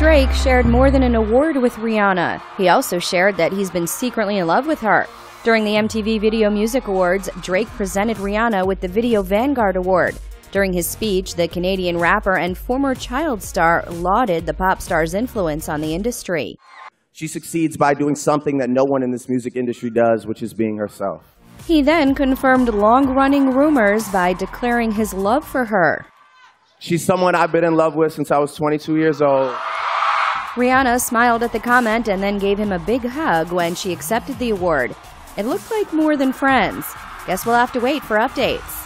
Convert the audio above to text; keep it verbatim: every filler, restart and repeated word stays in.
Drake shared more than an award with Rihanna. He also shared that he's been secretly in love with her. During the M T V Video Music Awards, Drake presented Rihanna with the Video Vanguard Award. During his speech, the Canadian rapper and former child star lauded the pop star's influence on the industry. She succeeds by doing something that no one in this music industry does, which is being herself. He then confirmed long-running rumors by declaring his love for her. She's someone I've been in love with since I was twenty-two years old. Rihanna smiled at the comment and then gave him a big hug when she accepted the award. It looked like more than friends. Guess we'll have to wait for updates.